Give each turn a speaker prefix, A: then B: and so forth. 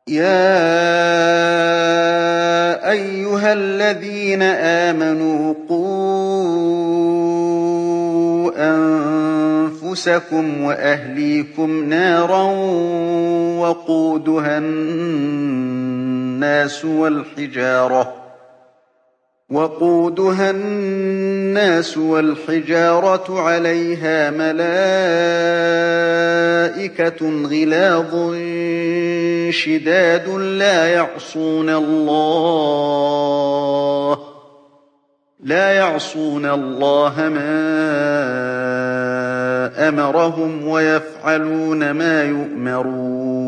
A: يَا أَيُّهَا الَّذِينَ آمَنُوا قُوا أَنفُسَكُمْ وَأَهْلِيكُمْ نَارًا وَقُودُهَا النَّاسُ وَالْحِجَارَةُ عَلَيْهَا مَلَائِكَةٌ غِلَاظٌ شِدَادٌ لا يعصون الله ما أمرهم ويفعلون ما يؤمرون.